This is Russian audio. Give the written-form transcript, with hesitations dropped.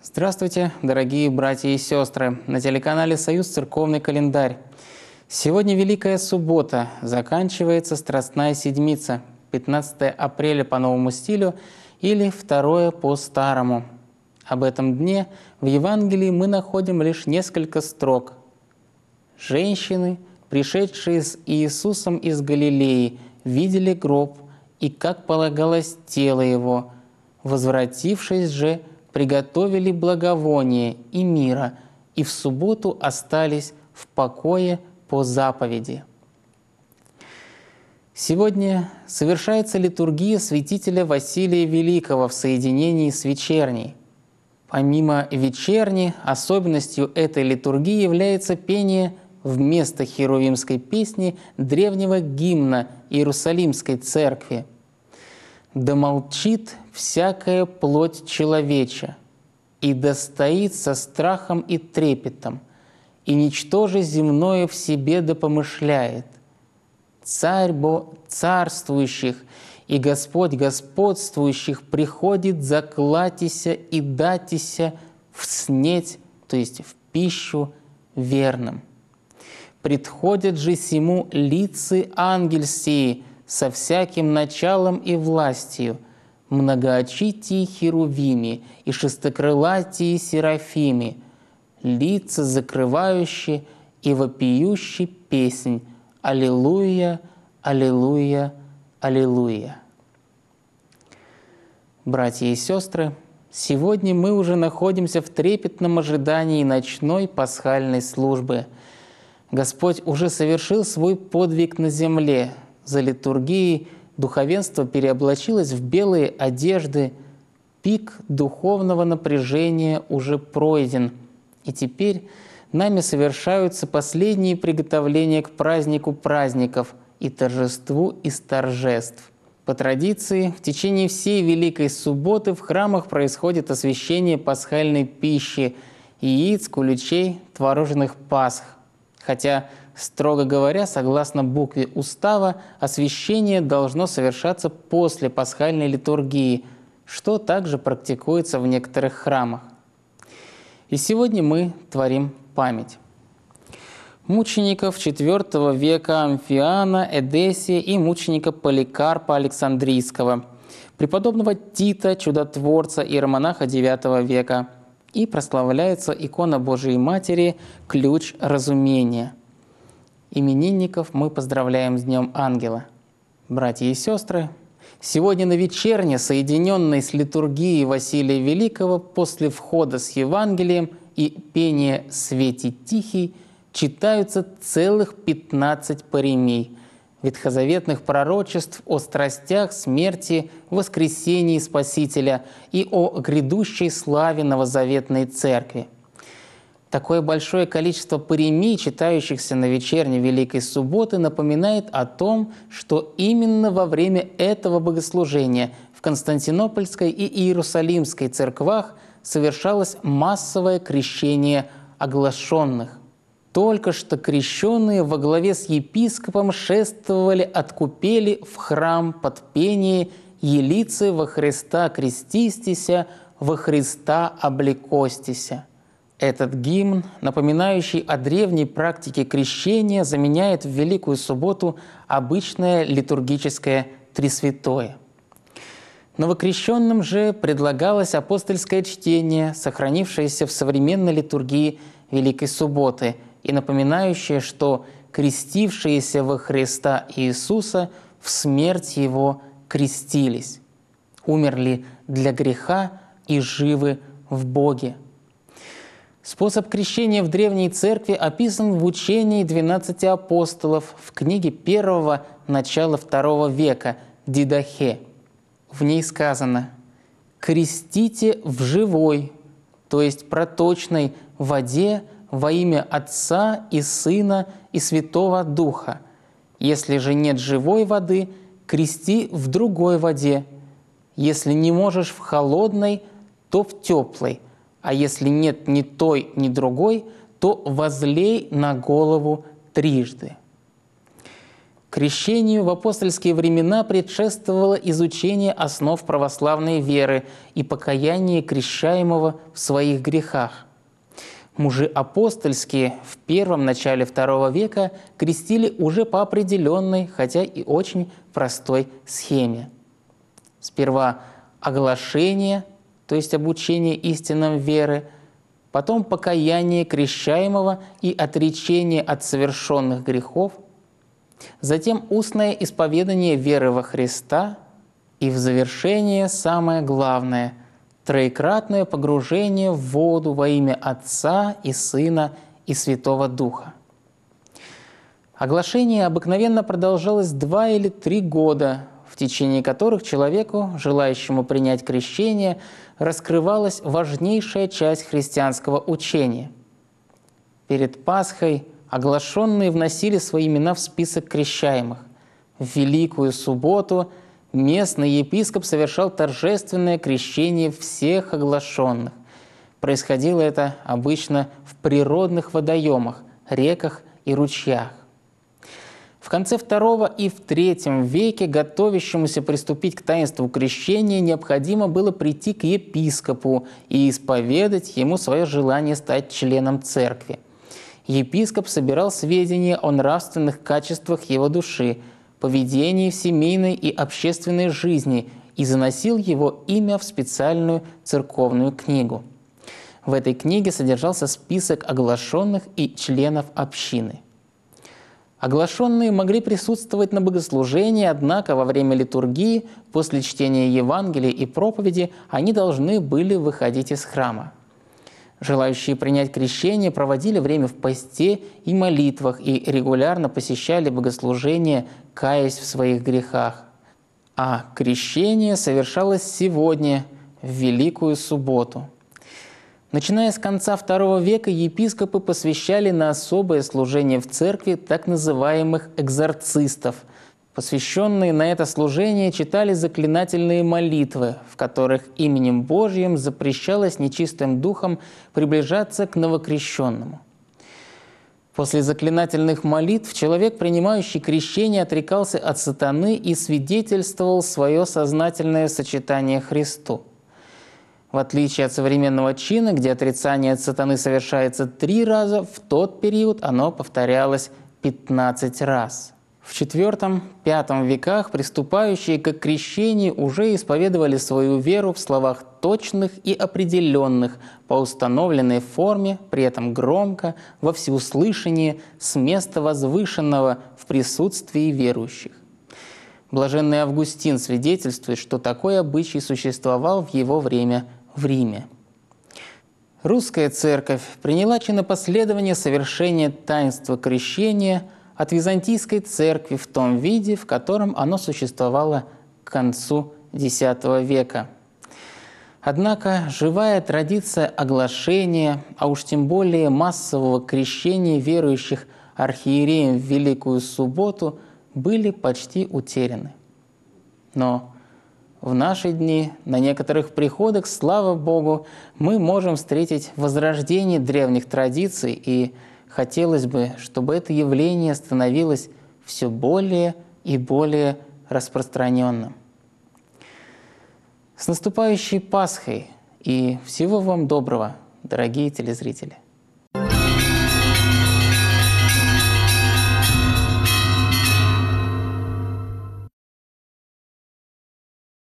Здравствуйте, дорогие братья и сестры! На телеканале «Союз. Церковный календарь». Сегодня Великая Суббота, заканчивается Страстная Седмица, 15 апреля по новому стилю или 2 по старому. Об этом дне в Евангелии мы находим лишь несколько строк. «Женщины, пришедшие с Иисусом из Галилеи, видели гроб и, как полагалось, тело его. Возвратившись же, приготовили благовоние и мира, и в субботу остались в покое по заповеди». Сегодня совершается литургия святителя Василия Великого в соединении с вечерней. Помимо вечерни, особенностью этой литургии является пение вместо херувимской песни древнего гимна Иерусалимской церкви: «Да молчит всякая плоть человеча, и да стоит со страхом и трепетом, и ничтоже земное в себе да помышляет. Царь царствующих и Господь господствующих приходит заклатися и датися в снеть, то есть в пищу верным. Предходят же сему лицы ангельсии со всяким началом и властью, многоочитии херувими и шестокрылатии серафими, лица закрывающие и вопиющий песнь: Аллилуйя, Аллилуйя, Аллилуйя». Братья и сестры, сегодня мы уже находимся в трепетном ожидании ночной пасхальной службы. Господь уже совершил свой подвиг на земле. За литургией духовенство переоблачилось в белые одежды. Пик духовного напряжения уже пройден. И теперь нами совершаются последние приготовления к празднику праздников и торжеству из торжеств. По традиции, в течение всей Великой Субботы в храмах происходит освящение пасхальной пищи – яиц, куличей, творожных пасх. Хотя, строго говоря, согласно букве устава, освящение должно совершаться после пасхальной литургии, что также практикуется в некоторых храмах. И сегодня мы творим память мучеников IV века Амфиана, Эдесия и мученика Поликарпа Александрийского, преподобного Тита, чудотворца, иеромонаха IX века, и прославляется икона Божией Матери «Ключ разумения». Именинников мы поздравляем с Днем Ангела. Братья и сестры, сегодня на вечерне, соединенной с литургией Василия Великого, после входа с Евангелием и пения «Свете тихий», читаются целых 15 паремий ветхозаветных пророчеств о страстях, смерти, воскресении Спасителя и о грядущей славе новозаветной Церкви. Такое большое количество паремий, читающихся на вечерне Великой Субботы, напоминает о том, что именно во время этого богослужения в Константинопольской и Иерусалимской церквах совершалось массовое крещение оглашенных. Только что крещенные во главе с епископом шествовали от купели в храм под пение «Елицы во Христа крестистися, во Христа облекостися». Этот гимн, напоминающий о древней практике крещения, заменяет в Великую Субботу обычное литургическое Тресвятое. Новокрещенным же предлагалось апостольское чтение, сохранившееся в современной литургии Великой Субботы, и напоминающее, что крестившиеся во Христа Иисуса в смерть Его крестились, умерли для греха и живы в Боге. Способ крещения в Древней Церкви описан в учении 12 апостолов в книге первого, начала II века Дидахе. В ней сказано: «Крестите в живой, то есть проточной воде, во имя Отца и Сына и Святого Духа. Если же нет живой воды, крести в другой воде. Если не можешь в холодной, то в теплой. А если нет ни той, ни другой, то возлей на голову трижды». Крещению в апостольские времена предшествовало изучение основ православной веры и покаяние крещаемого в своих грехах. Мужи апостольские в первом начале II века крестили уже по определенной, хотя и очень простой схеме. Сперва оглашение, то есть обучение истинам веры, потом покаяние крещаемого и отречение от совершенных грехов, затем устное исповедание веры во Христа и в завершение самое главное – троекратное погружение в воду во имя Отца и Сына и Святого Духа. Оглашение обыкновенно продолжалось 2 или 3 года, в течение которых человеку, желающему принять крещение, раскрывалась важнейшая часть христианского учения. Перед Пасхой оглашенные вносили свои имена в список крещаемых. В Великую Субботу местный епископ совершал торжественное крещение всех оглашенных. Происходило это обычно в природных водоемах, реках и ручьях. В конце II и в III веке готовящемуся приступить к таинству крещения необходимо было прийти к епископу и исповедать ему свое желание стать членом церкви. Епископ собирал сведения о нравственных качествах его души, поведении в семейной и общественной жизни и заносил его имя в специальную церковную книгу. В этой книге содержался список оглашенных и членов общины. Оглашенные могли присутствовать на богослужении, однако во время литургии, после чтения Евангелия и проповеди, они должны были выходить из храма. Желающие принять крещение проводили время в посте и молитвах и регулярно посещали богослужения, каясь в своих грехах. А крещение совершалось сегодня, в Великую Субботу. Начиная с конца II века епископы посвящали на особое служение в церкви так называемых экзорцистов. Посвященные на это служение читали заклинательные молитвы, в которых именем Божьим запрещалось нечистым духом приближаться к новокрещенному. После заклинательных молитв человек, принимающий крещение, отрекался от сатаны и свидетельствовал свое сознательное сочетание Христу. В отличие от современного чина, где отрицание от сатаны совершается 3 раза, в тот период оно повторялось 15 раз. В IV-V веках приступающие к крещению уже исповедовали свою веру в словах точных и определенных, по установленной форме, при этом громко, во всеуслышание, с места возвышенного в присутствии верующих. Блаженный Августин свидетельствует, что такой обычай существовал в его время в Риме. Русская церковь приняла чинопоследование совершения таинства крещения от Византийской церкви в том виде, в котором оно существовало к концу X века. Однако живая традиция оглашения, а уж тем более массового крещения верующих архиереем в Великую Субботу были почти утеряны. Но в наши дни на некоторых приходах, слава Богу, мы можем встретить возрождение древних традиций, и хотелось бы, чтобы это явление становилось все более и более распространенным. С наступающей Пасхой и всего вам доброго, дорогие телезрители!